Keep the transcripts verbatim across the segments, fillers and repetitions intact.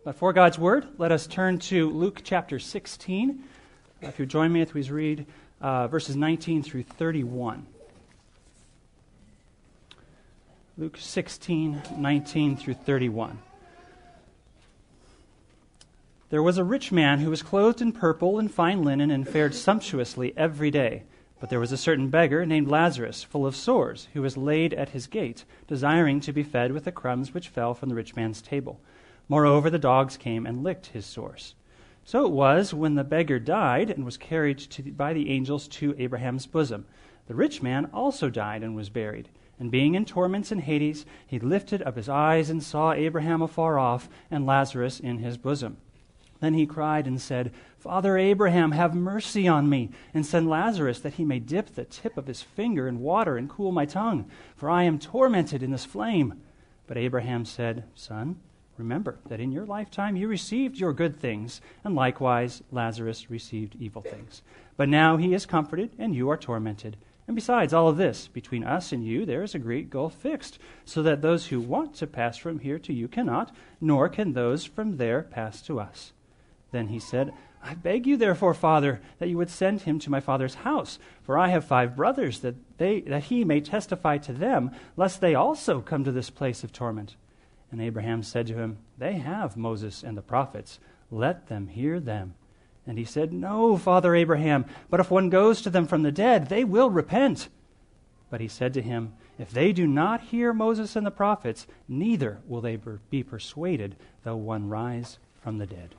But for God's Word, let us turn to Luke chapter sixteen. Uh, if you join me, please read uh, verses nineteen through thirty-one. Luke sixteen, nineteen through thirty-one. There was a rich man who was clothed in purple and fine linen and fared sumptuously every day. But there was a certain beggar named Lazarus, full of sores, who was laid at his gate, desiring to be fed with the crumbs which fell from the rich man's table. Moreover, the dogs came and licked his sores. So it was, when the beggar died and was carried to the, by the angels to Abraham's bosom. The rich man also died and was buried. And being in torments in Hades, he lifted up his eyes and saw Abraham afar off and Lazarus in his bosom. Then he cried and said, Father Abraham, have mercy on me, and send Lazarus that he may dip the tip of his finger in water and cool my tongue, for I am tormented in this flame. But Abraham said, Son, remember that in your lifetime you received your good things, and likewise Lazarus received evil things. But now he is comforted, and you are tormented. And besides all of this, between us and you there is a great gulf fixed, so that those who want to pass from here to you cannot, nor can those from there pass to us. Then he said, I beg you therefore, Father, that you would send him to my father's house, for I have five brothers, that they that he may testify to them, lest they also come to this place of torment. And Abraham said to him, They have Moses and the prophets. Let them hear them. And he said, No, Father Abraham, but if one goes to them from the dead, they will repent. But he said to him, If they do not hear Moses and the prophets, neither will they be persuaded, though one rise from the dead.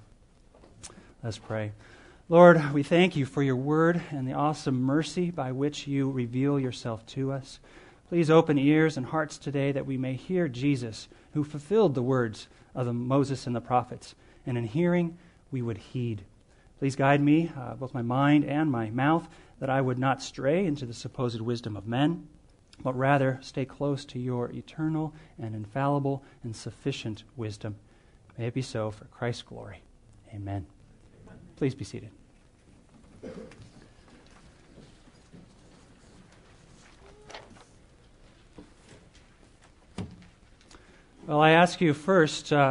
Let's pray. Lord, we thank you for your word and the awesome mercy by which you reveal yourself to us. Please open ears and hearts today that we may hear Jesus, who fulfilled the words of the Moses and the prophets. And in hearing, we would heed. Please guide me, uh, both my mind and my mouth, that I would not stray into the supposed wisdom of men, but rather stay close to your eternal and infallible and sufficient wisdom. May it be so for Christ's glory. Amen. Please be seated. Well, I ask you first, uh,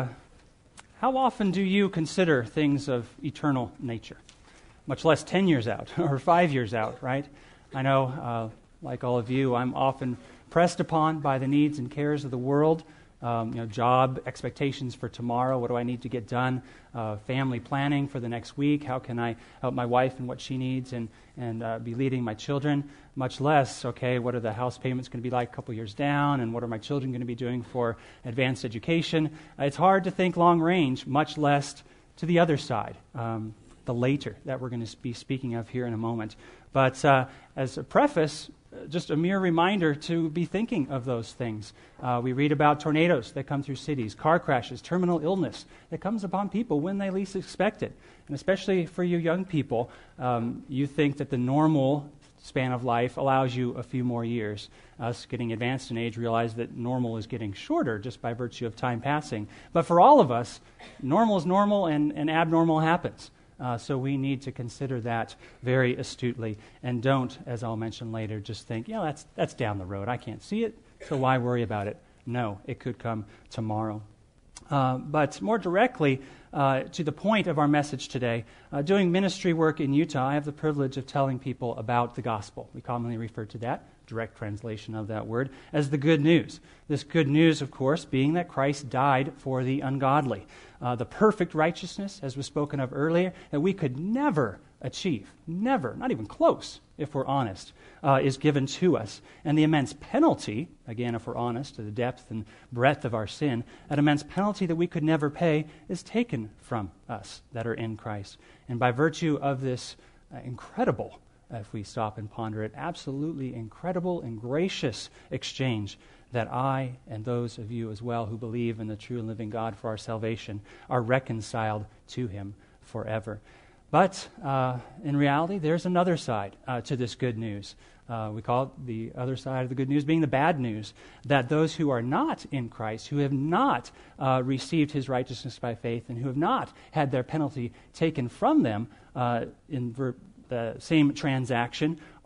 how often do you consider things of eternal nature? Much less ten years out or five years out, right? I know, uh, like all of you, I'm often pressed upon by the needs and cares of the world. Um, you know, job expectations for tomorrow. What do I need to get done? Uh, family planning for the next week. How can I help my wife and what she needs and and uh, be leading my children? Much less, okay, what are the house payments going to be like a couple years down? And what are my children going to be doing for advanced education? Uh, it's hard to think long range, much less to the other side, um, the later that we're going to be speaking of here in a moment. But uh, as a preface, just a mere reminder to be thinking of those things. Uh, we read about tornadoes that come through cities, car crashes, terminal illness that comes upon people when they least expect it. And especially for you young people, um, you think that the normal span of life allows you a few more years. Us getting advanced in age realize that normal is getting shorter just by virtue of time passing. But for all of us, normal is normal and, and abnormal happens. Uh, so we need to consider that very astutely and don't, as I'll mention later, just think, yeah, that's that's down the road. I can't see it, so why worry about it? No, it could come tomorrow. Uh, but more directly, uh, to the point of our message today, uh, doing ministry work in Utah, I have the privilege of telling people about the gospel. We commonly refer to that, direct translation of that word, as the good news. This good news, of course, being that Christ died for the ungodly. Uh, the perfect righteousness, as was spoken of earlier, that we could never achieve, never, not even close, if we're honest, uh, is given to us. And the immense penalty, again, if we're honest, to the depth and breadth of our sin, that immense penalty that we could never pay is taken from us that are in Christ. And by virtue of this uh, incredible, if we stop and ponder it, absolutely incredible and gracious exchange, that I and those of you as well who believe in the true and living God for our salvation are reconciled to Him forever. But uh, in reality, there's another side uh, to this good news. Uh, we call it the other side of the good news being the bad news, that those who are not in Christ, who have not uh, received His righteousness by faith, and who have not had their penalty taken from them uh, in ver- the same transaction,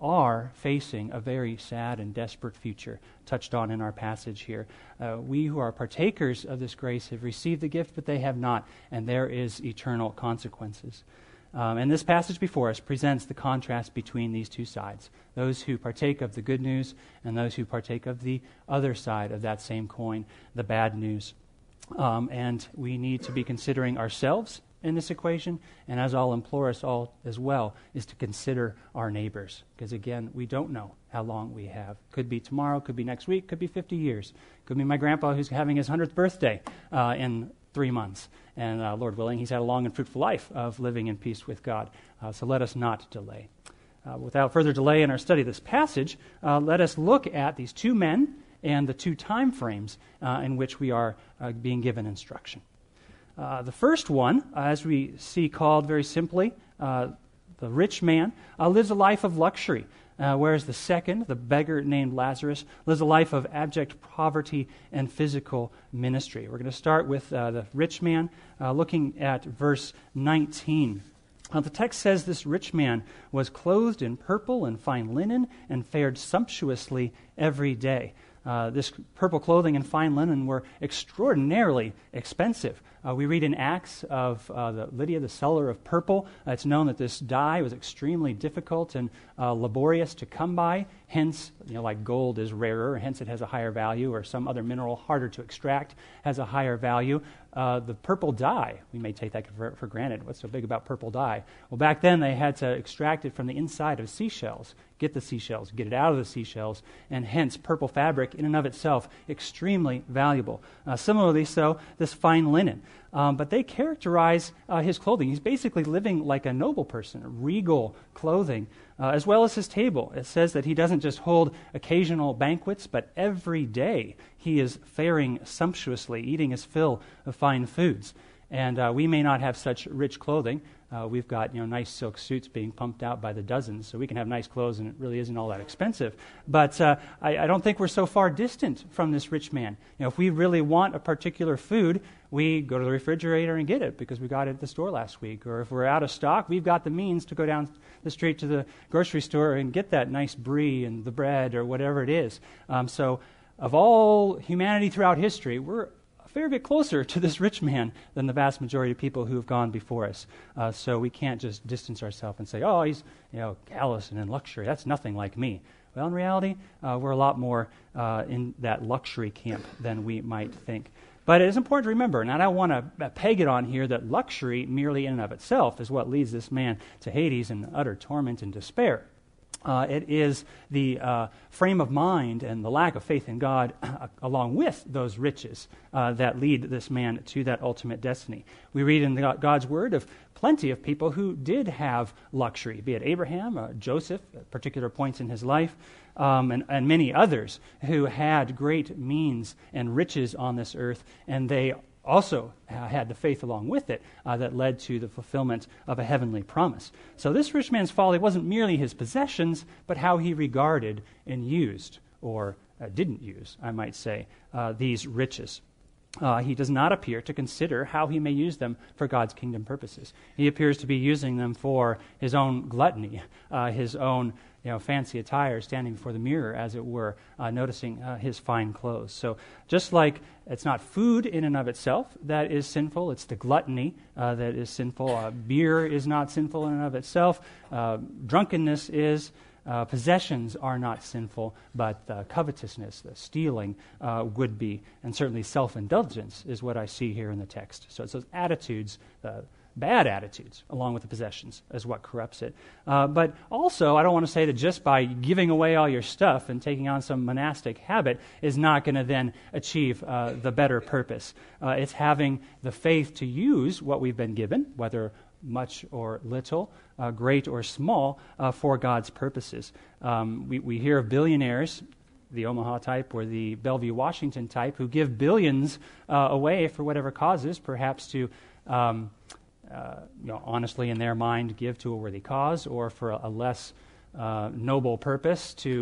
are facing a very sad and desperate future, touched on in our passage here. Uh, we who are partakers of this grace have received the gift, but they have not, and there is eternal consequences. Um, and this passage before us presents the contrast between these two sides, those who partake of the good news and those who partake of the other side of that same coin, the bad news. Um, and we need to be considering ourselves in this equation, and as I'll implore us all as well, is to consider our neighbors. Because again, we don't know how long we have. Could be tomorrow, could be next week, could be fifty years. Could be my grandpa who's having his hundredth birthday uh, in three months. And uh, Lord willing, he's had a long and fruitful life of living in peace with God. Uh, so let us not delay. Uh, without further delay in our study of this passage, uh, let us look at these two men and the two time frames uh, in which we are uh, being given instruction. Uh, the first one, uh, as we see called very simply, uh, the rich man, uh, lives a life of luxury, uh, whereas the second, the beggar named Lazarus, lives a life of abject poverty and physical ministry. We're going to start with uh, the rich man, uh, looking at verse nineteen. Uh, the text says this rich man was clothed in purple and fine linen and fared sumptuously every day. Uh, this purple clothing and fine linen were extraordinarily expensive. Uh, we read in Acts of uh, the Lydia, the seller of purple. Uh, it's known that this dye was extremely difficult and uh, laborious to come by. Hence, you know, like gold is rarer, hence it has a higher value, or some other mineral harder to extract has a higher value. Uh, the purple dye, we may take that for, for granted. What's so big about purple dye? Well, back then they had to extract it from the inside of seashells, get the seashells, get it out of the seashells, and hence purple fabric in and of itself extremely valuable. Uh, similarly so, this fine linen. Um, but they characterize uh, his clothing. He's basically living like a noble person, regal clothing, uh, as well as his table. It says that he doesn't just hold occasional banquets, but every day he is faring sumptuously, eating his fill of fine foods. And uh, we may not have such rich clothing. Uh, we've got, you know, nice silk suits being pumped out by the dozens, so we can have nice clothes, and it really isn't all that expensive. But uh, I, I don't think we're so far distant from this rich man. You know, if we really want a particular food, we go to the refrigerator and get it because we got it at the store last week. Or if we're out of stock, we've got the means to go down the street to the grocery store and get that nice brie and the bread or whatever it is. Um, so of all humanity throughout history, we're a fair bit closer to this rich man than the vast majority of people who have gone before us. Uh, so we can't just distance ourselves and say, oh, he's, you know, callous and in luxury. That's nothing like me. Well, in reality, uh, we're a lot more uh, in that luxury camp than we might think. But it is important to remember, and I don't want to peg it on here, that luxury merely in and of itself is what leads this man to Hades in utter torment and despair. Uh, it is the uh, frame of mind and the lack of faith in God, uh, along with those riches, uh, that lead this man to that ultimate destiny. We read in the, God's Word of plenty of people who did have luxury, be it Abraham, uh, Joseph, at particular points in his life, um, and, and many others who had great means and riches on this earth, and they also uh, had the faith along with it uh, that led to the fulfillment of a heavenly promise. So this rich man's folly wasn't merely his possessions, but how he regarded and used, or uh, didn't use, I might say, uh, these riches. Uh, he does not appear to consider how he may use them for God's kingdom purposes. He appears to be using them for his own gluttony, uh, his own you know, fancy attire, standing before the mirror, as it were, uh, noticing uh, his fine clothes. So just like it's not food in and of itself that is sinful, it's the gluttony uh, that is sinful. Uh, beer is not sinful in and of itself. Uh, drunkenness is. Uh, possessions are not sinful, but uh, covetousness, the stealing, uh, would be. And certainly self-indulgence is what I see here in the text. So it's those attitudes, uh, bad attitudes, along with the possessions, is what corrupts it. Uh, but also, I don't want to say that just by giving away all your stuff and taking on some monastic habit is not going to then achieve uh, the better purpose. Uh, it's having the faith to use what we've been given, whether much or little, uh, great or small, uh, for God's purposes. Um, we, we hear of billionaires, the Omaha type or the Bellevue, Washington type, who give billions uh, away for whatever causes, perhaps to, um, uh, you know, honestly in their mind, give to a worthy cause, or for a, a less uh, noble purpose, to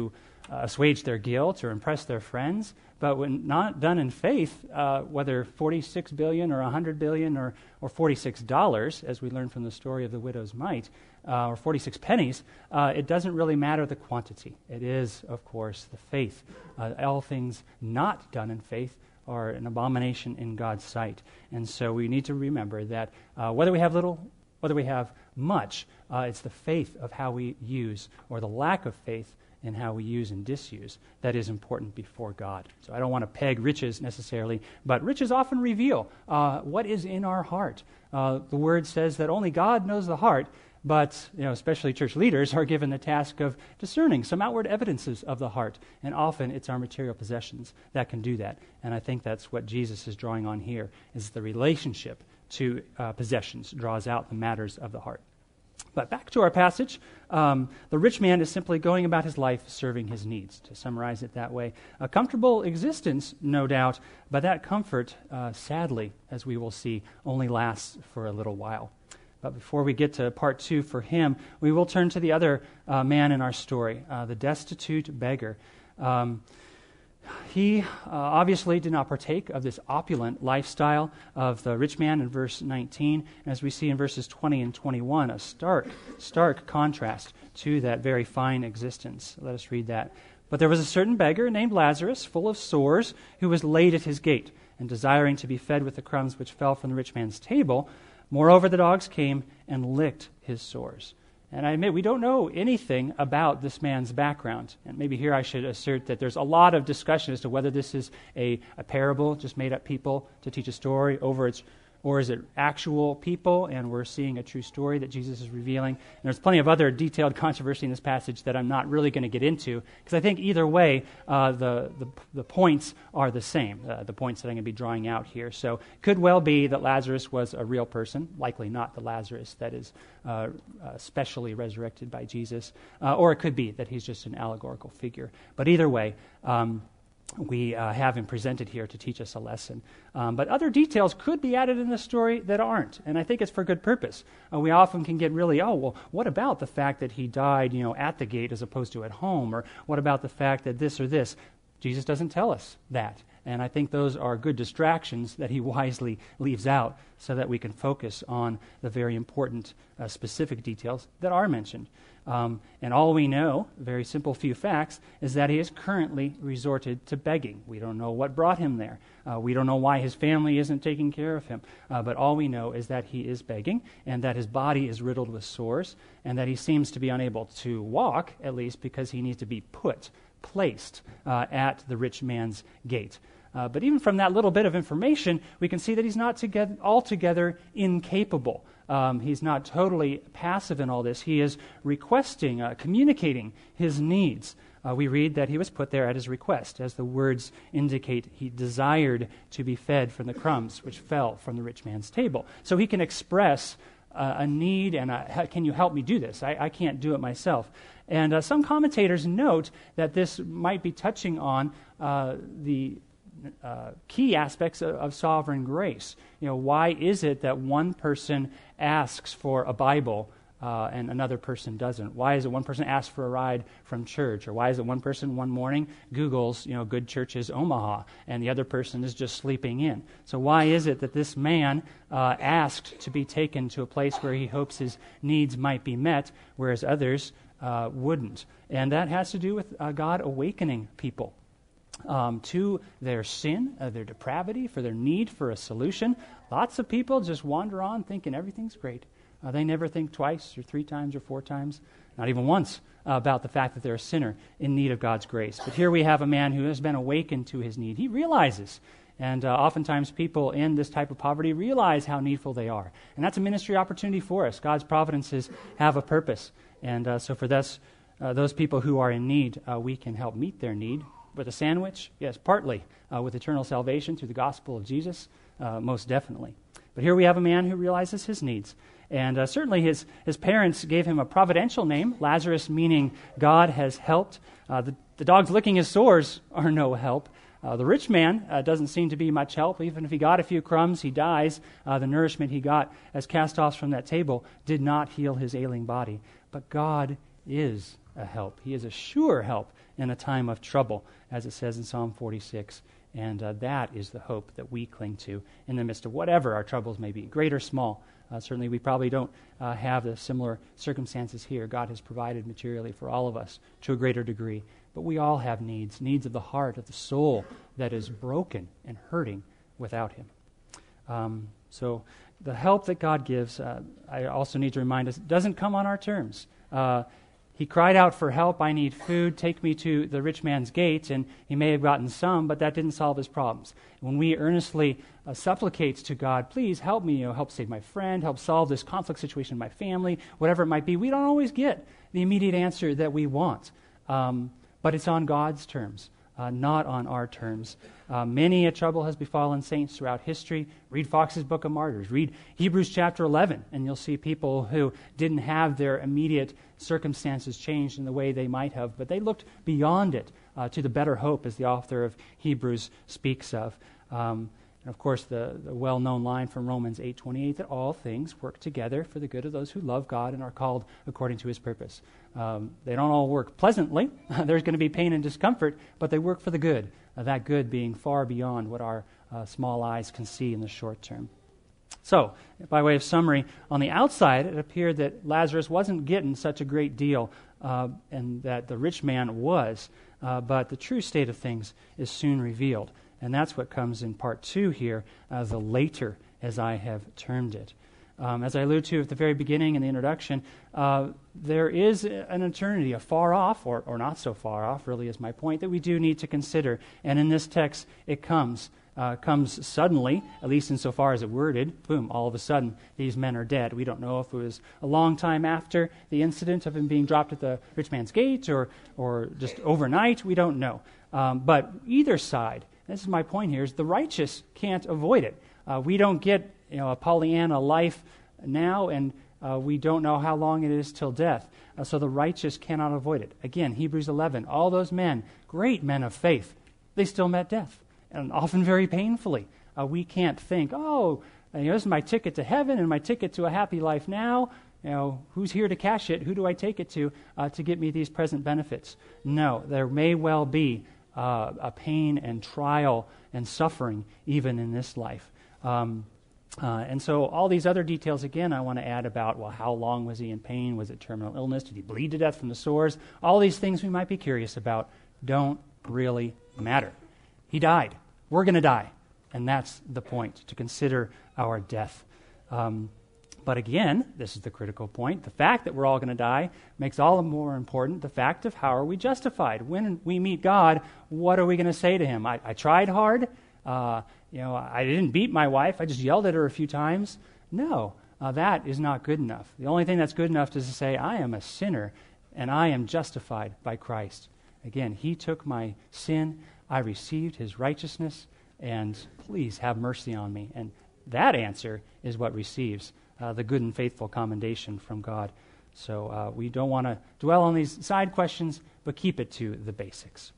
uh, assuage their guilt or impress their friends. But when not done in faith, uh, whether forty-six billion dollars or one hundred billion dollars or, or forty-six dollars, as we learned from the story of the widow's mite, uh, or forty-six pennies, uh, it doesn't really matter the quantity. It is, of course, the faith. Uh, all things not done in faith are an abomination in God's sight. And so we need to remember that uh, whether we have little, whether we have much, uh, it's the faith of how we use, or the lack of faith in how we use and disuse, that is important before God. So I don't want to peg riches necessarily, but riches often reveal uh, what is in our heart. Uh, the Word says that only God knows the heart, but you know, especially church leaders are given the task of discerning some outward evidences of the heart, and often it's our material possessions that can do that. And I think that's what Jesus is drawing on here, is the relationship to uh, possessions draws out the matters of the heart. But back to our passage, um, the rich man is simply going about his life serving his needs, to summarize it that way. A comfortable existence, no doubt, but that comfort, uh, sadly, as we will see, only lasts for a little while. But before we get to part two for him, we will turn to the other uh, man in our story, uh, the destitute beggar. Um, He uh, obviously did not partake of this opulent lifestyle of the rich man in verse nineteen. As we see in verses twenty and twenty-one, a stark, stark contrast to that very fine existence. Let us read that. But there was a certain beggar named Lazarus, full of sores, who was laid at his gate, and desiring to be fed with the crumbs which fell from the rich man's table. Moreover, the dogs came and licked his sores. And I admit, we don't know anything about this man's background. And maybe here I should assert that there's a lot of discussion as to whether this is a, a parable, just made up people to teach a story, over its, or is it actual people, and we're seeing a true story that Jesus is revealing. And there's plenty of other detailed controversy in this passage that I'm not really going to get into, because I think either way, uh, the, the the points are the same, uh, the points that I'm going to be drawing out here. So it could well be that Lazarus was a real person, likely not the Lazarus that is uh, uh, specially resurrected by Jesus, uh, or it could be that he's just an allegorical figure. But either way, um, we uh, have him presented here to teach us a lesson. Um, but other details could be added in the story that aren't, and I think it's for good purpose. Uh, we often can get really, oh, well, what about the fact that he died, you know, at the gate as opposed to at home, or what about the fact that this or this? Jesus doesn't tell us that, and I think those are good distractions that he wisely leaves out so that we can focus on the very important uh, specific details that are mentioned. Um, and all we know, very simple few facts, is that he has currently resorted to begging. We don't know what brought him there. Uh, we don't know why his family isn't taking care of him. Uh, but all we know is that he is begging, and that his body is riddled with sores, and that he seems to be unable to walk, at least because he needs to be put, placed uh, at the rich man's gate. Uh, but even from that little bit of information, we can see that he's not together, altogether incapable. Um, he's not totally passive in all this. He is requesting, uh, communicating his needs. Uh, we read that he was put there at his request. As the words indicate, he desired to be fed from the crumbs which fell from the rich man's table. So he can express uh, a need, and a, can you help me do this? I, I can't do it myself. And uh, some commentators note that this might be touching on uh, the Uh, key aspects of, of sovereign grace. You know, why is it that one person asks for a Bible uh, and another person doesn't? Why is it one person asks for a ride from church? Or why is it one person one morning Googles, you know, good churches Omaha, and the other person is just sleeping in? So why is it that this man uh, asked to be taken to a place where he hopes his needs might be met, whereas others uh, wouldn't? And that has to do with uh, God awakening people Um, to their sin, uh, their depravity, for their need for a solution. Lots of people just wander on thinking everything's great. Uh, they never think twice or three times or four times, not even once, uh, about the fact that they're a sinner in need of God's grace. But here we have a man who has been awakened to his need. He realizes, and uh, oftentimes people in this type of poverty realize how needful they are. And that's a ministry opportunity for us. God's providences have a purpose. And uh, so for this, uh, those people who are in need, uh, we can help meet their need. With a sandwich? Yes, partly. Uh, with eternal salvation through the gospel of Jesus? Uh, most definitely. But here we have a man who realizes his needs. And uh, certainly his, his parents gave him a providential name, Lazarus, meaning God has helped. Uh, the, the dogs licking his sores are no help. Uh, the rich man uh, doesn't seem to be much help. Even if he got a few crumbs, he dies. Uh, the nourishment he got as cast-offs from that table did not heal his ailing body. But God is a help. He is a sure help in a time of trouble, as it says in Psalm forty-six. And uh, that is the hope that we cling to in the midst of whatever our troubles may be, great or small. Uh, certainly we probably don't uh, have the similar circumstances here. God has provided materially for all of us to a greater degree. But we all have needs, needs of the heart, of the soul that is broken and hurting without Him. Um, so the help that God gives, uh, I also need to remind us, doesn't come on our terms. Uh, He cried out for help, I need food, take me to the rich man's gate, and he may have gotten some, but that didn't solve his problems. When we earnestly uh, supplicate to God, please help me, you know, help save my friend, help solve this conflict situation in my family, whatever it might be, we don't always get the immediate answer that we want. Um, but it's on God's terms, uh, not on our terms. Uh, many a trouble has befallen saints throughout history. Read Fox's Book of Martyrs. Read Hebrews chapter eleven, and you'll see people who didn't have their immediate circumstances changed in the way they might have, but they looked beyond it uh, to the better hope, as the author of Hebrews speaks of. Um, and of course, the, the well-known line from Romans eight twenty-eight, that all things work together for the good of those who love God and are called according to His purpose. Um, they don't all work pleasantly. There's going to be pain and discomfort, but they work for the good, uh, that good being far beyond what our uh, small eyes can see in the short term. So, by way of summary, on the outside, it appeared that Lazarus wasn't getting such a great deal, uh, and that the rich man was. Uh, but the true state of things is soon revealed. And that's what comes in part two here, uh, the later, as I have termed it. Um, as I alluded to at the very beginning in the introduction, uh, there is an eternity, a far off, or, or not so far off, really is my point, that we do need to consider. And in this text, it comes. Uh, comes suddenly, at least insofar as it worded, boom, all of a sudden, these men are dead. We don't know if it was a long time after the incident of him being dropped at the rich man's gate or or just overnight. We don't know. Um, but either side, this is my point here, is the righteous can't avoid it. Uh, we don't get you know a Pollyanna life now, and uh, we don't know how long it is till death. Uh, so the righteous cannot avoid it. Again, Hebrews eleven, all those men, great men of faith, they still met death. And often very painfully. Uh, we can't think, oh, you know, this is my ticket to heaven and my ticket to a happy life now. You know, who's here to cash it? Who do I take it to uh, to get me these present benefits? No, there may well be uh, a pain and trial and suffering even in this life. Um, uh, and so all these other details, again, I want to add about, well, how long was he in pain? Was it terminal illness? Did he bleed to death from the sores? All these things we might be curious about don't really matter. He died. We're going to die. And that's the point, to consider our death. Um, but again, this is the critical point. The fact that we're all going to die makes all the more important the fact of how are we justified. When we meet God, what are we going to say to Him? I, I tried hard. Uh, you know, I didn't beat my wife. I just yelled at her a few times. No, uh, that is not good enough. The only thing that's good enough is to say, I am a sinner and I am justified by Christ. Again, He took my sin. I received His righteousness, and please have mercy on me. And that answer is what receives uh, the good and faithful commendation from God. So uh, we don't want to dwell on these side questions, but keep it to the basics.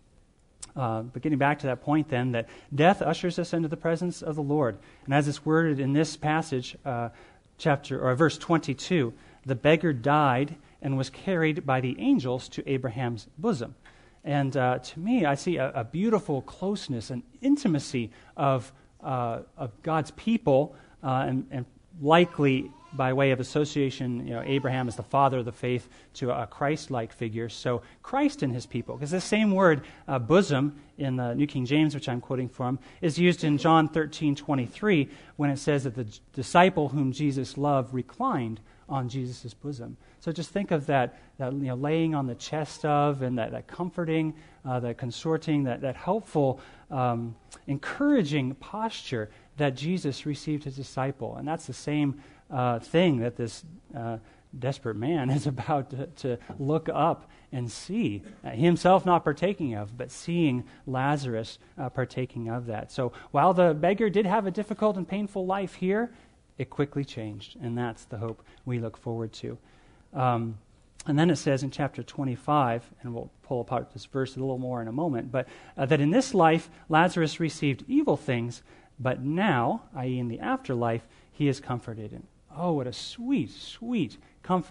Uh, but getting back to that point then, that death ushers us into the presence of the Lord. And as it's worded in this passage, uh, chapter or verse twenty-two, the beggar died and was carried by the angels to Abraham's bosom. And uh, to me, I see a, a beautiful closeness and intimacy of uh, of God's people, uh, and, and likely by way of association, you know, Abraham is the father of the faith to a Christ-like figure. So Christ and His people, because this same word uh, bosom in the New King James, which I'm quoting from, is used in John thirteen twenty-three when it says that the disciple whom Jesus loved reclined on Jesus' bosom. So just think of that, that you know, laying on the chest of, and that, that comforting, uh, that consorting, that, that helpful, um, encouraging posture that Jesus received His disciple. And that's the same uh, thing that this uh, desperate man is about to, to look up and see, uh, himself not partaking of, but seeing Lazarus uh, partaking of that. So while the beggar did have a difficult and painful life here, it quickly changed, and that's the hope we look forward to. Um, and then it says in chapter twenty-five, and we'll pull apart this verse a little more in a moment, but uh, that in this life Lazarus received evil things, but now, that is in the afterlife, he is comforted. And oh, what a sweet, sweet comfort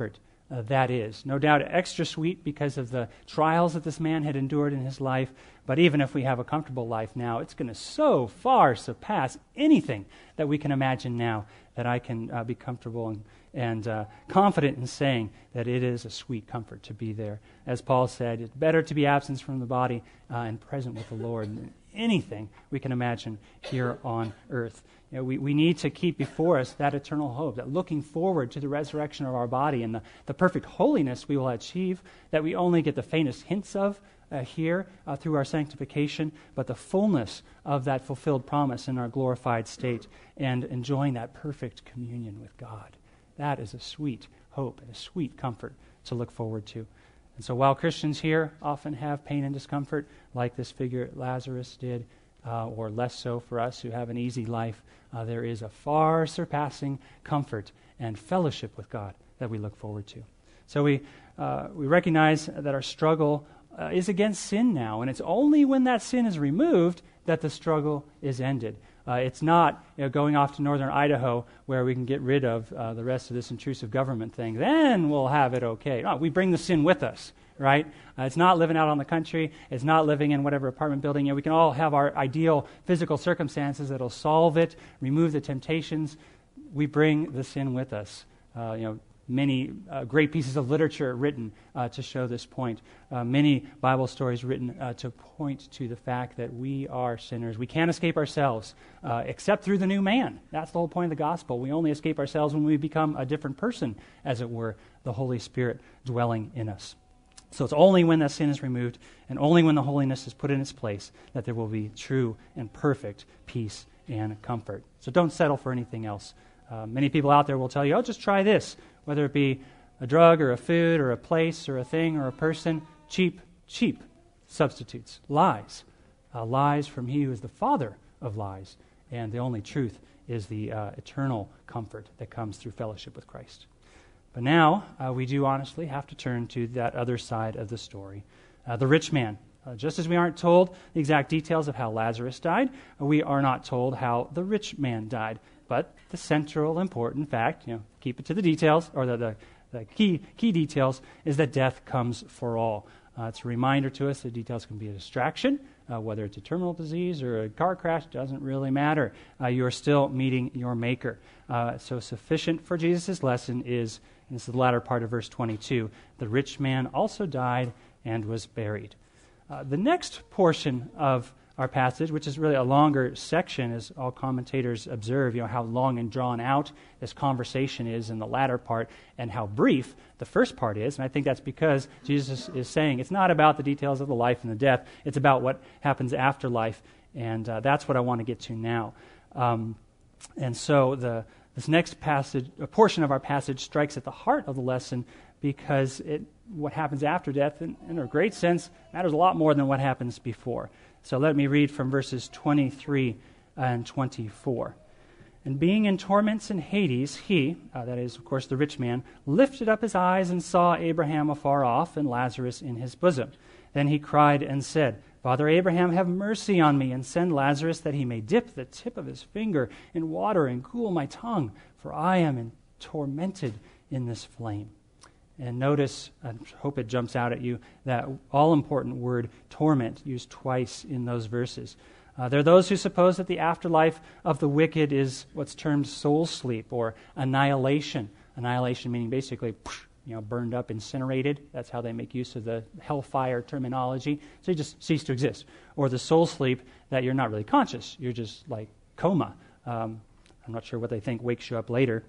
uh, that is. No doubt extra sweet because of the trials that this man had endured in his life, but even if we have a comfortable life now, it's going to so far surpass anything that we can imagine now that I can uh, be comfortable and, and uh, confident in saying that it is a sweet comfort to be there. As Paul said, it's better to be absent from the body uh, and present with the Lord than anything we can imagine here on earth. You know, we, we need to keep before us that eternal hope, that looking forward to the resurrection of our body and the, the perfect holiness we will achieve, that we only get the faintest hints of uh, here uh, through our sanctification, but the fullness of that fulfilled promise in our glorified state and enjoying that perfect communion with God. That is a sweet hope and a sweet comfort to look forward to. And so while Christians here often have pain and discomfort, like this figure Lazarus did, uh, or less so for us who have an easy life, uh, there is a far surpassing comfort and fellowship with God that we look forward to. So we uh, we recognize that our struggle uh, is against sin now, and it's only when that sin is removed that the struggle is ended. Uh, it's not you know, going off to northern Idaho where we can get rid of uh, the rest of this intrusive government thing. Then we'll have it okay. No, we bring the sin with us, right? Uh, it's not living out on the country. It's not living in whatever apartment building. You know, we can all have our ideal physical circumstances that'll solve it, remove the temptations. We bring the sin with us. Uh, you know, many uh, great pieces of literature written uh, to show this point. Uh, many Bible stories written uh, to point to the fact that we are sinners. We can't escape ourselves uh, except through the new man. That's the whole point of the gospel. We only escape ourselves when we become a different person, as it were, the Holy Spirit dwelling in us. So it's only when that sin is removed and only when the holiness is put in its place that there will be true and perfect peace and comfort. So don't settle for anything else. Uh, many people out there will tell you, oh, just try this, whether it be a drug or a food or a place or a thing or a person. Cheap, cheap substitutes, lies. Uh, lies from he who is the father of lies. And the only truth is the uh, eternal comfort that comes through fellowship with Christ. But now uh, we do honestly have to turn to that other side of the story, uh, the rich man. Uh, just as we aren't told the exact details of how Lazarus died, we are not told how the rich man died. But the central important fact, you know, keep it to the details, or the, the, the key key details, is that death comes for all. Uh, it's a reminder to us that details can be a distraction, uh, whether it's a terminal disease or a car crash, doesn't really matter. Uh, you are still meeting your Maker. Uh, so sufficient for Jesus' lesson is, and this is the latter part of verse twenty-two, the rich man also died and was buried. Uh, the next portion of our passage, which is really a longer section, as all commentators observe, you know, how long and drawn out this conversation is in the latter part and how brief the first part is. And I think that's because Jesus is saying it's not about the details of the life and the death. It's about what happens after life. And uh, that's what I want to get to now. Um, and so the this next passage, a portion of our passage strikes at the heart of the lesson because it what happens after death, in, in a great sense, matters a lot more than what happens before. So let me read from verses twenty-three and twenty-four. And being in torments in Hades, he, uh, that is, of course, the rich man, lifted up his eyes and saw Abraham afar off and Lazarus in his bosom. Then he cried and said, Father Abraham, have mercy on me, and send Lazarus that he may dip the tip of his finger in water and cool my tongue, for I am in, tormented in this flame. And notice, I hope it jumps out at you, that all-important word torment used twice in those verses. Uh, there are those who suppose that the afterlife of the wicked is what's termed soul sleep or annihilation. Annihilation meaning basically, you know, burned up, incinerated. That's how they make use of the hellfire terminology. So you just cease to exist. Or the soul sleep that you're not really conscious. You're just like coma. Um, I'm not sure what they think wakes you up later.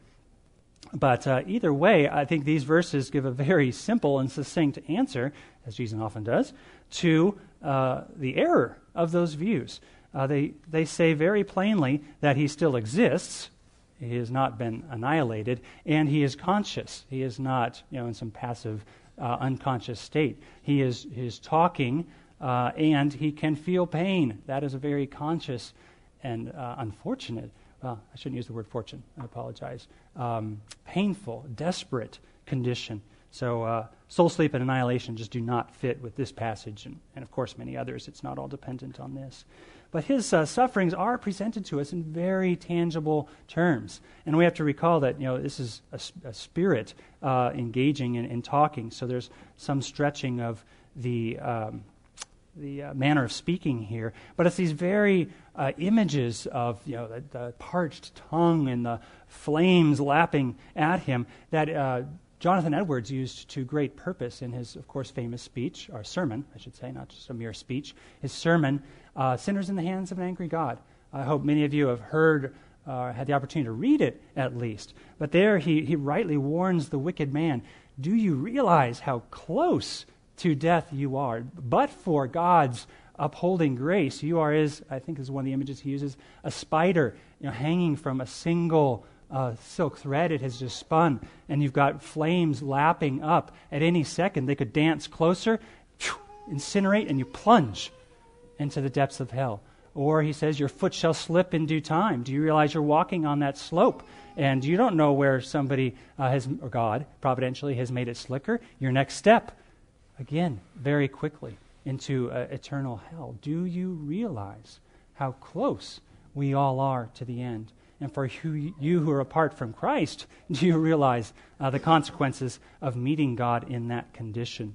But uh, either way, I think these verses give a very simple and succinct answer, as Jesus often does, to uh, the error of those views. Uh, they they say very plainly that he still exists. He has not been annihilated, and he is conscious. He is not, you know, in some passive, uh, unconscious state. He is he is talking, uh, and he can feel pain. That is a very conscious and uh, unfortunate. Well, I shouldn't use the word fortune. I apologize. Um, painful, desperate condition. So uh, soul sleep and annihilation just do not fit with this passage, and, and of course many others. It's not all dependent on this. But his uh, sufferings are presented to us in very tangible terms. And we have to recall that, you know, this is a, a spirit uh, engaging and, and talking. So there's some stretching of the um, the uh, manner of speaking here. But it's these very uh, images of, you know, the, the parched tongue and the flames lapping at him that uh, Jonathan Edwards used to great purpose in his, of course, famous speech, or sermon, I should say, not just a mere speech, his sermon, uh, Sinners in the Hands of an Angry God. I hope many of you have heard, uh, had the opportunity to read it at least. But there he, he rightly warns the wicked man, do you realize how close to death you are? But for God's upholding grace, you are as, I think is one of the images he uses, a spider, you know, hanging from a single Uh, silk thread it has just spun, and you've got flames lapping up. At any second, they could dance closer, incinerate, and you plunge into the depths of hell. Or he says, your foot shall slip in due time. Do you realize you're walking on that slope, and you don't know where somebody uh, has, or God providentially has made it slicker? Your next step, again, very quickly into uh, eternal hell. Do you realize how close we all are to the end? And for you, you who are apart from Christ, do you realize uh, the consequences of meeting God in that condition?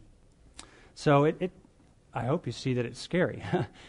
So it, it I hope you see that it's scary.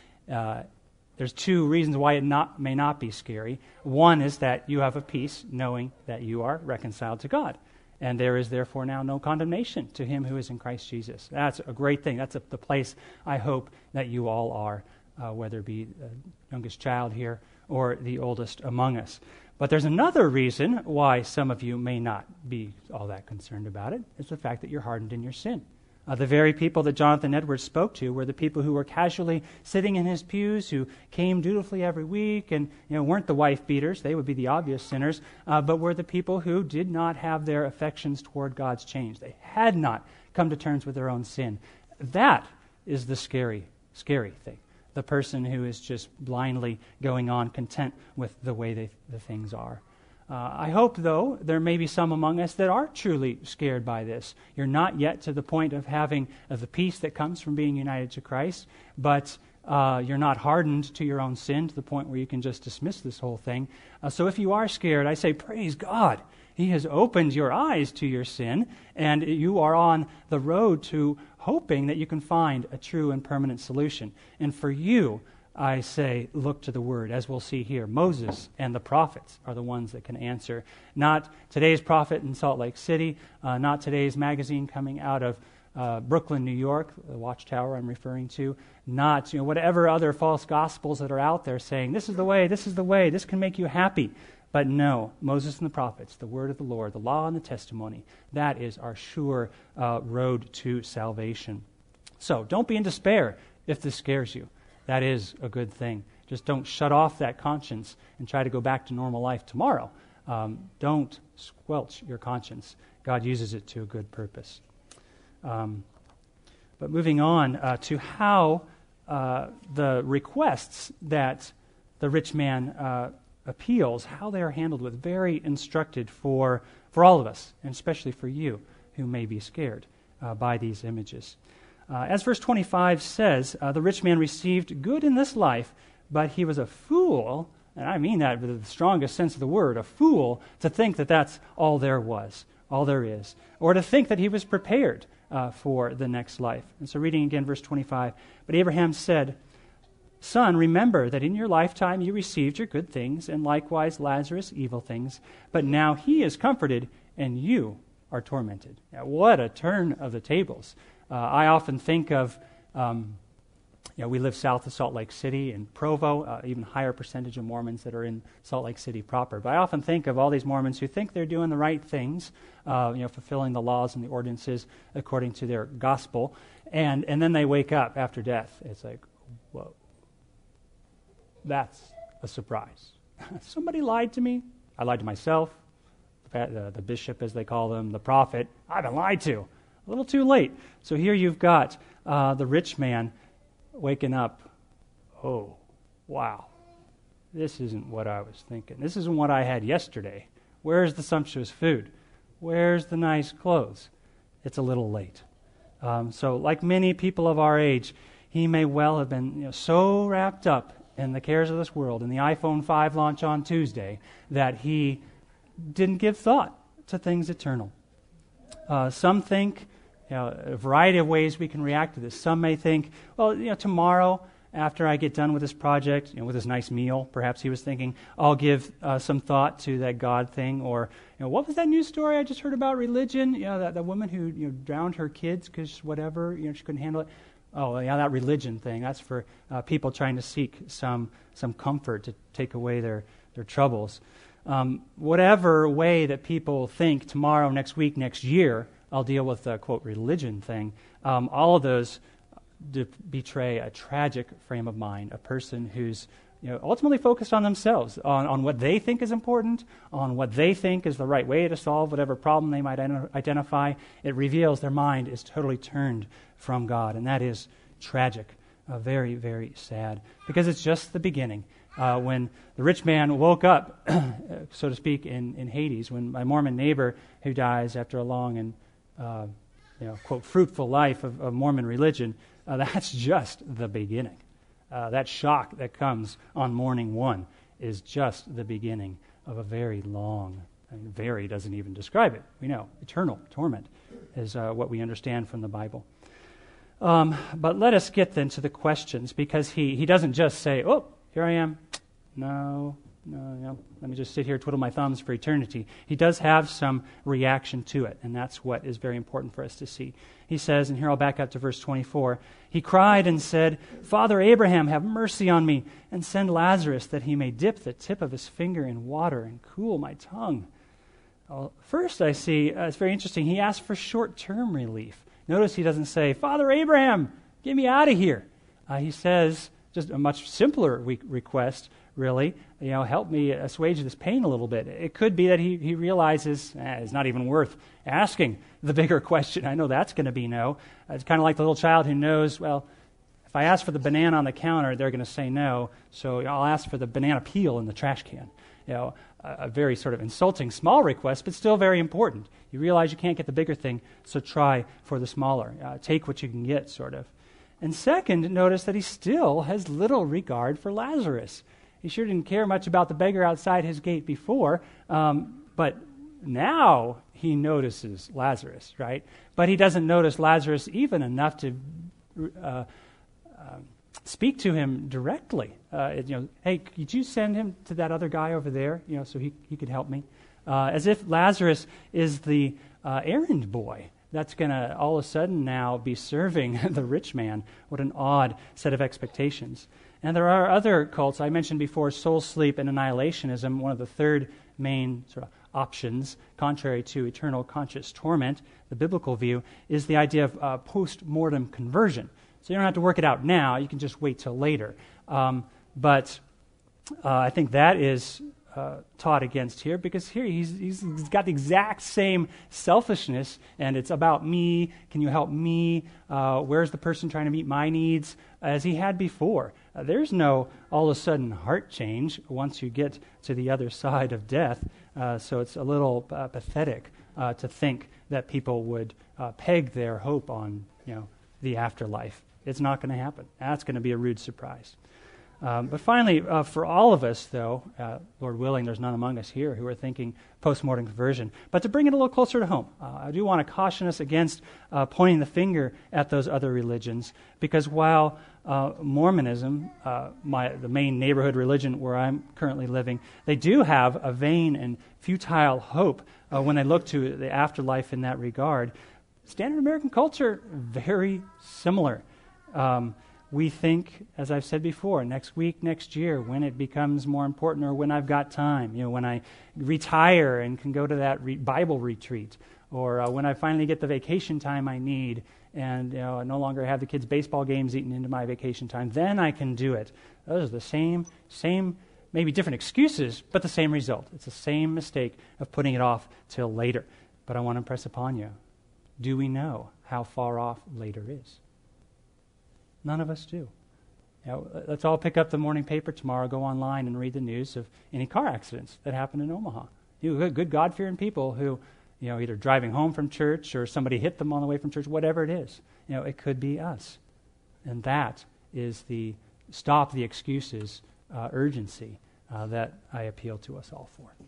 uh, there's two reasons why it not, may not be scary. One is that you have a peace knowing that you are reconciled to God. And there is therefore now no condemnation to him who is in Christ Jesus. That's a great thing. That's a, the place I hope that you all are, uh, whether it be the youngest child here or the oldest among us. But there's another reason why some of you may not be all that concerned about it. It's the fact that you're hardened in your sin. Uh, the very people that Jonathan Edwards spoke to were the people who were casually sitting in his pews, who came dutifully every week and, you know, weren't the wife beaters. They would be the obvious sinners, uh, but were the people who did not have their affections toward God's changed. They had not come to terms with their own sin. That is the scary, scary thing. The person who is just blindly going on content with the way they, the things are. Uh, I hope, though, there may be some among us that are truly scared by this. You're not yet to the point of having uh, the peace that comes from being united to Christ, but uh, you're not hardened to your own sin to the point where you can just dismiss this whole thing. Uh, so if you are scared, I say, praise God. He has opened your eyes to your sin, and you are on the road to hoping that you can find a true and permanent solution. And for you, I say, look to the Word, as we'll see here. Moses and the prophets are the ones that can answer. Not today's prophet in Salt Lake City, uh, not today's magazine coming out of uh, Brooklyn, New York, the Watchtower I'm referring to, not, you know, whatever other false gospels that are out there saying, this is the way, this is the way, this can make you happy. But no, Moses and the prophets, the word of the Lord, the law and the testimony, that is our sure uh, road to salvation. So don't be in despair if this scares you. That is a good thing. Just don't shut off that conscience and try to go back to normal life tomorrow. Um, don't squelch your conscience. God uses it to a good purpose. Um, but moving on uh, to how uh, the requests that the rich man uh, appeals, how they are handled with, very instructed for, for all of us, and especially for you who may be scared uh, by these images. Uh, as verse twenty-five says, uh, the rich man received good in this life, but he was a fool, and I mean that with the strongest sense of the word, a fool, to think that that's all there was, all there is, or to think that he was prepared uh, for the next life. And so reading again verse twenty-five, but Abraham said, Son, remember that in your lifetime you received your good things, and likewise Lazarus evil things, but now he is comforted, and you are tormented. Now, what a turn of the tables. Uh, I often think of, um, you know, we live south of Salt Lake City and Provo, uh, even higher percentage of Mormons that are in Salt Lake City proper. But I often think of all these Mormons who think they're doing the right things, uh, you know, fulfilling the laws and the ordinances according to their gospel, and, and then they wake up after death. It's like, whoa, that's a surprise. Somebody lied to me. I lied to myself, the, the bishop, as they call them, the prophet. I've been lied to. A little too late. So here you've got uh, the rich man waking up. Oh, wow. This isn't what I was thinking. This isn't what I had yesterday. Where's the sumptuous food? Where's the nice clothes? It's a little late. Um, so like many people of our age, he may well have been, you know, so wrapped up and the cares of this world and the iPhone five launch on Tuesday that he didn't give thought to things eternal. Uh, some think, you know, a variety of ways we can react to this. Some may think, well, you know, tomorrow after I get done with this project, you know, with this nice meal, perhaps he was thinking, I'll give uh, some thought to that God thing. Or, you know, what was that news story I just heard about religion? You know, that, that woman who, you know, drowned her kids because whatever, you know, she couldn't handle it. Oh, yeah, that religion thing. That's for uh, people trying to seek some some comfort to take away their, their troubles. Um, whatever way that people think tomorrow, next week, next year, I'll deal with the, quote, religion thing. Um, all of those de- betray a tragic frame of mind, a person who's, you know, ultimately focused on themselves, on, on what they think is important, on what they think is the right way to solve whatever problem they might ident- identify. It reveals their mind is totally turned from God, and that is tragic, uh, very, very sad, because it's just the beginning. Uh, when the rich man woke up, so to speak, in, in Hades, when my Mormon neighbor who dies after a long and, uh, you know, quote, fruitful life of, of Mormon religion, uh, that's just the beginning. Uh, that shock that comes on morning one is just the beginning of a very long, I mean, very doesn't even describe it. We know eternal torment is uh, what we understand from the Bible. Um, but let us get then to the questions, because he, he doesn't just say, oh, here I am. No, no, no, let me just sit here, twiddle my thumbs for eternity. He does have some reaction to it, and that's what is very important for us to see. He says, and here I'll back up to verse twenty-four, he cried and said, Father Abraham, have mercy on me, and send Lazarus that he may dip the tip of his finger in water and cool my tongue. Well, first I see, uh, it's very interesting, he asks for short-term relief. Notice he doesn't say, Father Abraham, get me out of here. Uh, he says, just a much simpler re- request, really, you know, help me assuage this pain a little bit. It could be that he, he realizes eh, it's not even worth asking the bigger question. I know that's going to be no. Uh, it's kind of like the little child who knows, well, if I ask for the banana on the counter, they're going to say no, so I'll ask for the banana peel in the trash can. You know, a, a very sort of insulting small request, but still very important. You realize you can't get the bigger thing, so try for the smaller. Uh, take what you can get, sort of. And second, notice that he still has little regard for Lazarus. He sure didn't care much about the beggar outside his gate before, um, but now he notices Lazarus, right? But he doesn't notice Lazarus even enough to uh, uh, speak to him directly. Uh, you know, hey, could you send him to that other guy over there, you know, so he, he could help me? Uh, as if Lazarus is the uh, errand boy that's going to all of a sudden now be serving the rich man. What an odd set of expectations. And there are other cults. I mentioned before soul sleep and annihilationism, one of the third main sort of options, contrary to eternal conscious torment. The biblical view is the idea of uh, post-mortem conversion. So you don't have to work it out now. You can just wait till later. Um, but uh, I think that is Uh, taught against here, because here he's, he's he's got the exact same selfishness, and it's about me. Can you help me? Uh, where's the person trying to meet my needs? As he had before. Uh, there's no all of a sudden heart change once you get to the other side of death. Uh, so it's a little uh, pathetic uh, to think that people would uh, peg their hope on, you know, the afterlife. It's not going to happen. That's going to be a rude surprise. Um, but finally, uh, for all of us, though, uh, Lord willing, there's none among us here who are thinking post-mortem conversion. But to bring it a little closer to home, uh, I do want to caution us against uh, pointing the finger at those other religions, because while uh, Mormonism, uh, my, the main neighborhood religion where I'm currently living, they do have a vain and futile hope uh, when they look to the afterlife in that regard. Standard American culture, very similar. Um, We think, as I've said before, next week, next year, when it becomes more important, or when I've got time, you know, when I retire and can go to that re- Bible retreat, or uh, when I finally get the vacation time I need, and you know, I no longer have the kids' baseball games eaten into my vacation time, then I can do it. Those are the same, same, maybe different excuses, but the same result. It's the same mistake of putting it off till later. But I want to impress upon you, do we know how far off later is? None of us do. You know, let's all pick up the morning paper tomorrow, go online and read the news of any car accidents that happened in Omaha. You know, good God-fearing people who, you know, either driving home from church or somebody hit them on the way from church, whatever it is. You know, it could be us. And that is the stop the excuses, uh, urgency uh, that I appeal to us all for.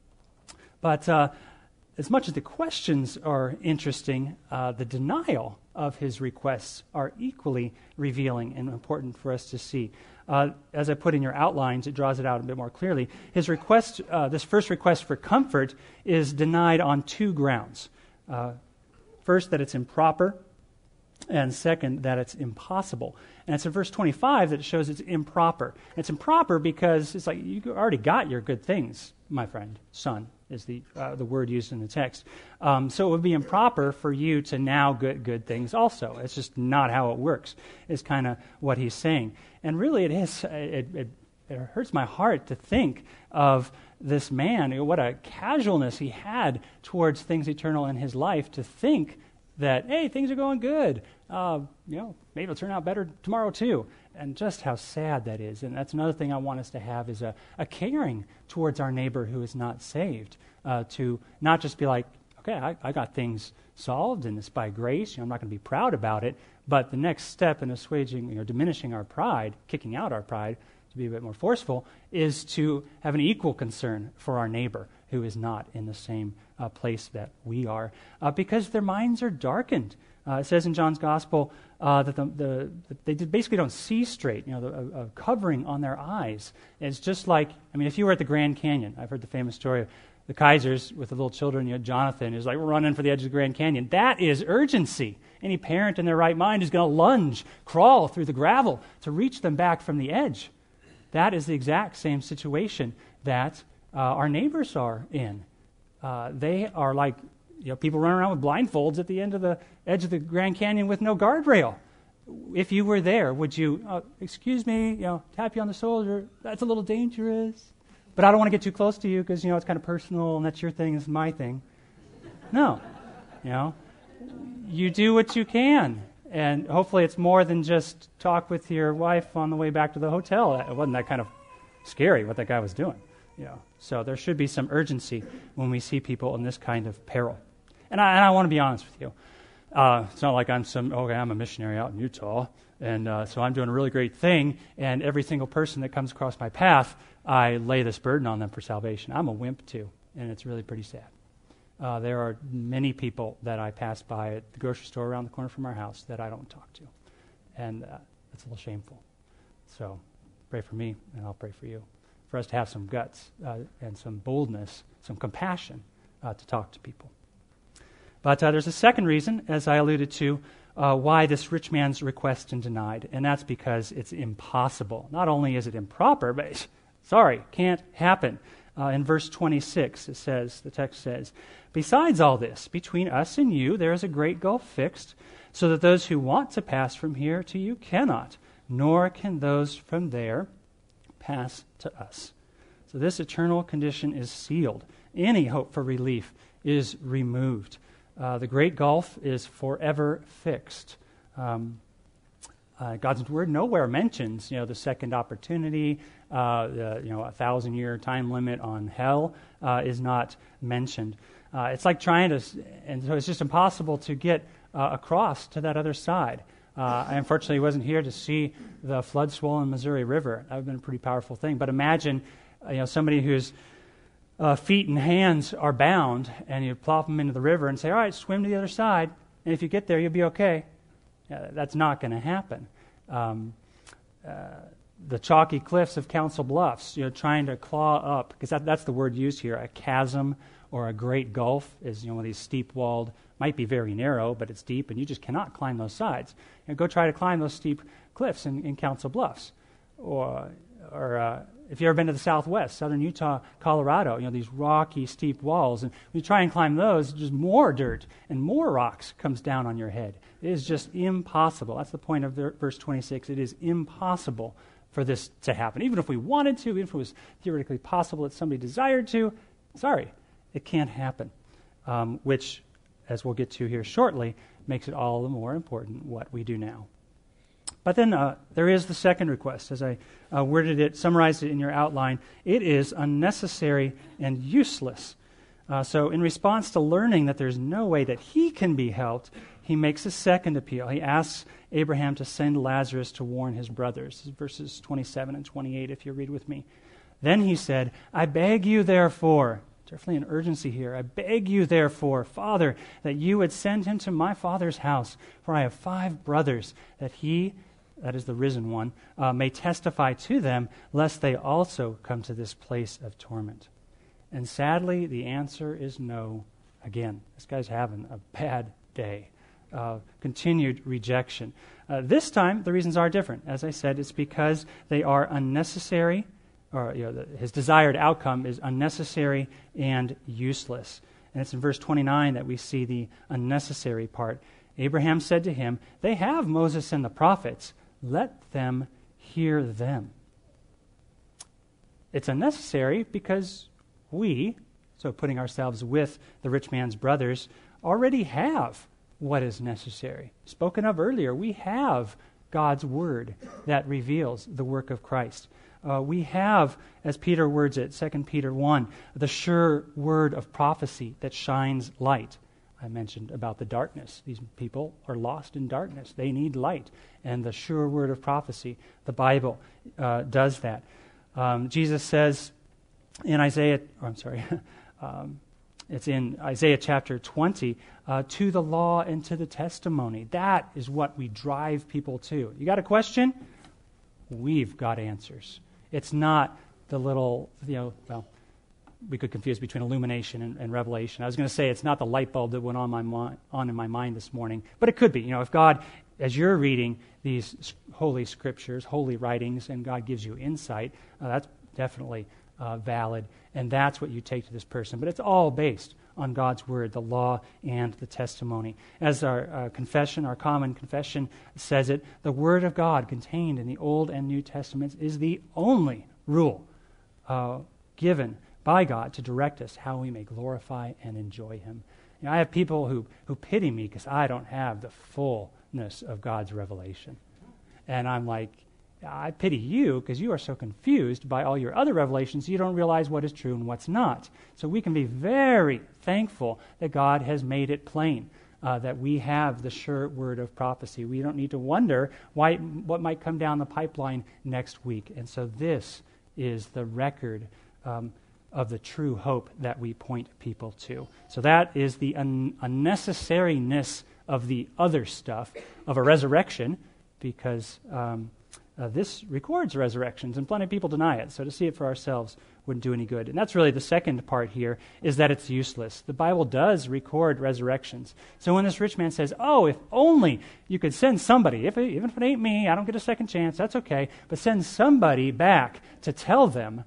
But uh, as much as the questions are interesting, uh, the denial of his requests are equally revealing and important for us to see. Uh, as I put in your outlines, it draws it out a bit more clearly. His request, uh, this first request for comfort, is denied on two grounds. Uh, first, that it's improper, and second, that it's impossible. And it's in verse twenty-five that it shows it's improper. It's improper because it's like, you already got your good things, my friend. Son is the uh, the word used in the text. Um, so it would be improper for you to now get good things also. It's just not how it works, is kind of what he's saying. And really it is, it, it, it hurts my heart to think of this man, what a casualness he had towards things eternal in his life, to think that, hey, things are going good. Uh, you know, maybe it'll turn out better tomorrow too. And just how sad that is. And that's another thing I want us to have, is a, a caring towards our neighbor who is not saved. Uh, to not just be like, okay, I, I got things solved and it's by grace. You know, I'm not going to be proud about it. But the next step in assuaging, you know, diminishing our pride, kicking out our pride, to be a bit more forceful, is to have an equal concern for our neighbor who is not in the same uh, place that we are, uh, because their minds are darkened. Uh, it says in John's Gospel uh, that the, the, the, they basically don't see straight. You know, the, a, a covering on their eyes. It's just like, I mean, if you were at the Grand Canyon, I've heard the famous story of the Kaisers with the little children. You know, Jonathan is like running for the edge of the Grand Canyon. That is urgency. Any parent in their right mind is going to lunge, crawl through the gravel to reach them back from the edge. That is the exact same situation that uh, our neighbors are in. Uh, they are like, you know, people running around with blindfolds at the end of the edge of the Grand Canyon with no guardrail. If you were there, would you, uh, excuse me, you know, tap you on the shoulder? That's a little dangerous. But I don't want to get too close to you because, you know, it's kind of personal and that's your thing, it's my thing. No. You know, you do what you can. And hopefully it's more than just talk with your wife on the way back to the hotel. It wasn't that kind of scary what that guy was doing. You know. So there should be some urgency when we see people in this kind of peril. And I, and I want to be honest with you. Uh, it's not like I'm some, okay, I'm a missionary out in Utah, and uh, so I'm doing a really great thing, and every single person that comes across my path, I lay this burden on them for salvation. I'm a wimp too, and it's really pretty sad. Uh, there are many people that I pass by at the grocery store around the corner from our house that I don't talk to, and uh, it's a little shameful. So pray for me, and I'll pray for you, for us to have some guts uh, and some boldness, some compassion uh, to talk to people. But uh, there's a second reason, as I alluded to, uh, why this rich man's request is denied, and that's because it's impossible. Not only is it improper, but sorry, can't happen. Uh, in verse twenty-six, it says, the text says, "Besides all this, between us and you there is a great gulf fixed, so that those who want to pass from here to you cannot, nor can those from there pass to us." So this eternal condition is sealed. Any hope for relief is removed. Uh, the great gulf is forever fixed. Um, uh, God's word nowhere mentions, you know, the second opportunity. Uh, the, you know, a thousand-year time limit on hell uh, is not mentioned. Uh, it's like trying to, and so it's just impossible to get uh, across to that other side. Uh, I unfortunately wasn't here to see the flood-swollen Missouri River. That would have been a pretty powerful thing. But imagine, uh, you know, somebody whose uh, feet and hands are bound, and you plop them into the river and say, "All right, swim to the other side, and if you get there, you'll be okay." Uh, that's not going to happen. Um, uh, the chalky cliffs of Council Bluffs, you know, trying to claw up, because that, that's the word used here, a chasm or a great gulf is, you know, one of these steep-walled, might be very narrow, but it's deep, and you just cannot climb those sides. You know, go try to climb those steep cliffs in, in Council Bluffs. Or, or uh, if you've ever been to the Southwest, southern Utah, Colorado, you know, these rocky, steep walls, and when you try and climb those, just more dirt and more rocks comes down on your head. It is just impossible. That's the point of verse twenty-six. It is impossible for this to happen. Even if we wanted to, even if it was theoretically possible that somebody desired to, sorry, it can't happen. Um, which, as we'll get to here shortly, makes it all the more important what we do now. But then uh, there is the second request. As I uh, worded it, summarized it in your outline, it is unnecessary and useless. Uh, so in response to learning that there's no way that he can be helped, he makes a second appeal. He asks Abraham to send Lazarus to warn his brothers. This is verses twenty-seven and twenty-eight, if you read with me. Then he said, I beg you, therefore, definitely an urgency here, I beg you, therefore, Father, that you would send him to my father's house, for I have five brothers, that he, that is the risen one, uh, may testify to them, lest they also come to this place of torment. And sadly, the answer is no again. This guy's having a bad day. Uh, continued rejection. Uh, this time, the reasons are different. As I said, it's because they are unnecessary, or you know, the, his desired outcome is unnecessary and useless. And it's in verse twenty-nine that we see the unnecessary part. Abraham said to him, they have Moses and the prophets. Let them hear them. It's unnecessary because we, so putting ourselves with the rich man's brothers, already have what is necessary. Spoken of earlier, we have God's word that reveals the work of Christ. Uh, we have, as Peter words it, Second Peter one, the sure word of prophecy that shines light. I mentioned about the darkness. These people are lost in darkness. They need light. And the sure word of prophecy, the Bible, uh, does that. Um, Jesus says in Isaiah, oh, I'm sorry, um, it's in Isaiah chapter twenty, uh, to the law and to the testimony. That is what we drive people to. You got a question? We've got answers. It's not the little, you know, well, we could confuse between illumination and, and revelation. I was going to say it's not the light bulb that went on my mi- on in my mind this morning, but it could be. You know, if God, as you're reading these holy scriptures, holy writings, and God gives you insight, uh, that's definitely uh, valid, and that's what you take to this person. But it's all based on God's word, the law and the testimony. As our uh, confession, our common confession says it, the word of God contained in the Old and New Testaments is the only rule uh, given by God to direct us how we may glorify and enjoy him. You know, I have people who, who pity me because I don't have the fullness of God's revelation. And I'm like, I pity you because you are so confused by all your other revelations, you don't realize what is true and what's not. So we can be very thankful that God has made it plain, uh, that we have the sure word of prophecy. We don't need to wonder why what might come down the pipeline next week. And so this is the record um, of the true hope that we point people to. So that is the un- unnecessariness of the other stuff of a resurrection, because um, uh, this records resurrections, and plenty of people deny it. So to see it for ourselves wouldn't do any good. And that's really the second part here, is that it's useless. The Bible does record resurrections. So when this rich man says, oh, if only you could send somebody, if it, even if it ain't me, I don't get a second chance, that's okay, but send somebody back to tell them,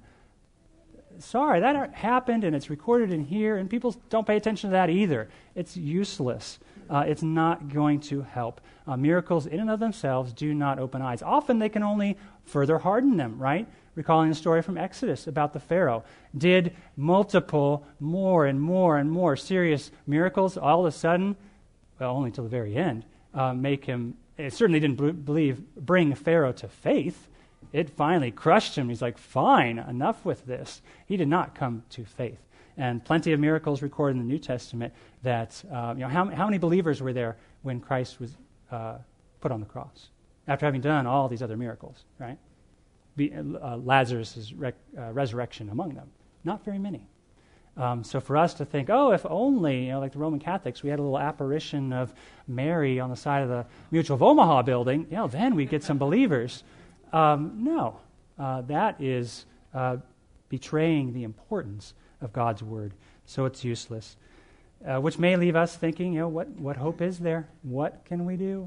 sorry, that happened and it's recorded in here, and people don't pay attention to that either. It's useless. Uh, it's not going to help. Uh, miracles in and of themselves do not open eyes. Often they can only further harden them, right? Recalling the story from Exodus about the Pharaoh. Did multiple, more and more and more serious miracles all of a sudden, well, only till the very end, uh, make him, it certainly didn't b- believe, bring Pharaoh to faith. It finally crushed him. He's like, fine, enough with this. He did not come to faith. And plenty of miracles recorded in the New Testament that, uh, you know, how, how many believers were there when Christ was uh, put on the cross? After having done all these other miracles, right? Be, uh, Lazarus' rec- uh, resurrection among them. Not very many. Um, so for us to think, oh, if only, you know, like the Roman Catholics, we had a little apparition of Mary on the side of the Mutual of Omaha building, you know, then we get some believers. Um, no, uh, that is uh, betraying the importance of God's word. So it's useless, uh, which may leave us thinking, you know, what, what hope is there? What can we do?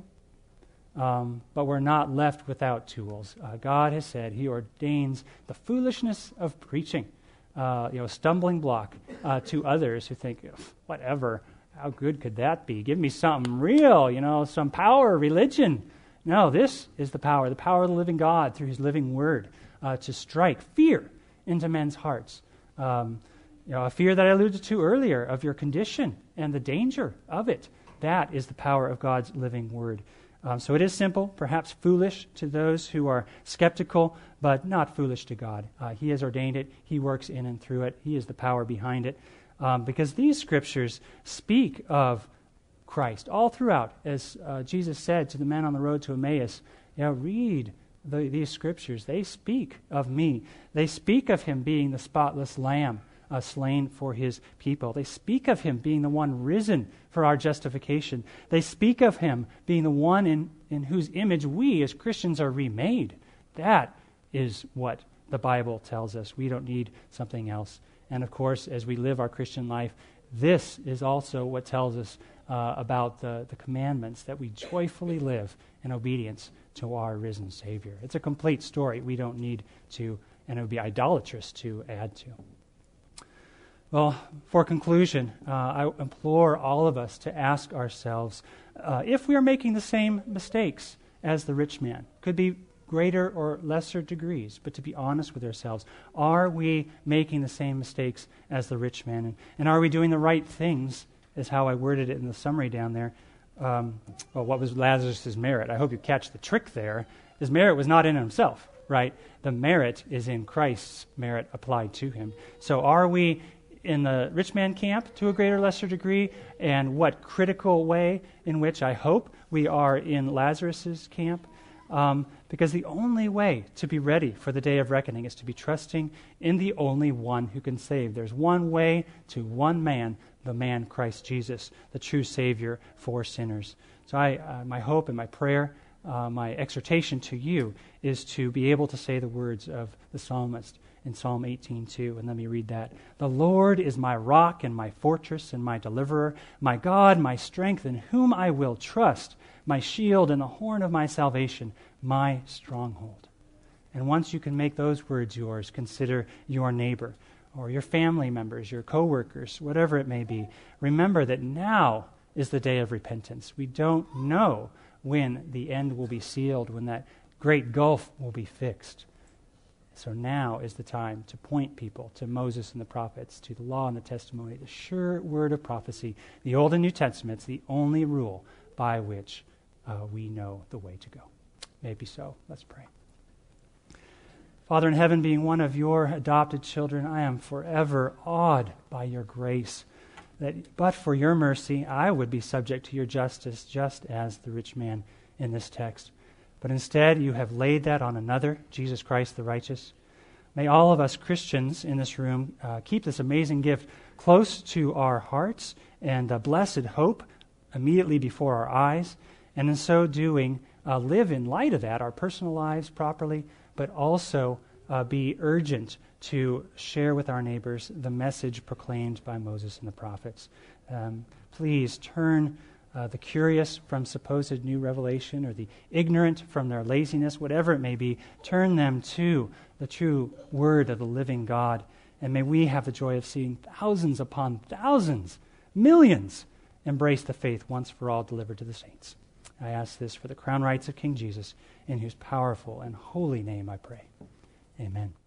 Um, but we're not left without tools. Uh, God has said he ordains the foolishness of preaching, uh, you know, a stumbling block uh, to others who think, whatever, how good could that be? Give me something real, you know, some power, religion. No, this is the power, the power of the living God through his living word uh, to strike fear into men's hearts. Um, you know, a fear that I alluded to earlier of your condition and the danger of it. That is the power of God's living word. Um, so it is simple, perhaps foolish to those who are skeptical, but not foolish to God. Uh, he has ordained it. He works in and through it. He is the power behind it. um, because these scriptures speak of Christ all throughout. As uh, Jesus said to the man on the road to Emmaus, you know, read the, these scriptures. They speak of me. They speak of him being the spotless lamb uh, slain for his people. They speak of him being the one risen for our justification. They speak of him being the one in, in whose image we as Christians are remade. That is what the Bible tells us. We don't need something else. And of course, as we live our Christian life, this is also what tells us uh, about the, the commandments, that we joyfully live in obedience to our risen Savior. It's a complete story. We don't need to, and it would be idolatrous to add to. Well, for conclusion, uh, I implore all of us to ask ourselves uh, if we are making the same mistakes as the rich man. Could be greater or lesser degrees, but to be honest with ourselves, are we making the same mistakes as the rich man? And, and are we doing the right things, is how I worded it in the summary down there. Um, well, what was Lazarus' merit? I hope you catch the trick there. His merit was not in himself, right? The merit is in Christ's merit applied to him. So are we in the rich man camp to a greater or lesser degree? And what critical way in which I hope we are in Lazarus' camp? Um, because the only way to be ready for the day of reckoning is to be trusting in the only one who can save. There's one way to one man, the man Christ Jesus, the true Savior for sinners. So I, uh, my hope and my prayer, uh, my exhortation to you is to be able to say the words of the psalmist in Psalm eighteen two. And let me read that. The Lord is my rock and my fortress and my deliverer, my God, my strength, in whom I will trust, my shield and the horn of my salvation, my stronghold. And once you can make those words yours, consider your neighbor or your family members, your co-workers, whatever it may be. Remember that now is the day of repentance. We don't know when the end will be sealed, when that great gulf will be fixed. So now is the time to point people to Moses and the prophets, to the law and the testimony, the sure word of prophecy, the Old and New Testaments, the only rule by which uh, we know the way to go. May it be so. Let's pray. Father in heaven, being one of your adopted children, I am forever awed by your grace, that but for your mercy, I would be subject to your justice, just as the rich man in this text. But instead, you have laid that on another, Jesus Christ the righteous. May all of us Christians in this room uh, keep this amazing gift close to our hearts and a blessed hope immediately before our eyes, and in so doing, uh, live in light of that, our personal lives properly, but also uh, be urgent to share with our neighbors the message proclaimed by Moses and the prophets. Um, please turn Uh, the curious from supposed new revelation, or the ignorant from their laziness, whatever it may be, turn them to the true word of the living God. And may we have the joy of seeing thousands upon thousands, millions, embrace the faith once for all delivered to the saints. I ask this for the crown rights of King Jesus, in whose powerful and holy name I pray. Amen.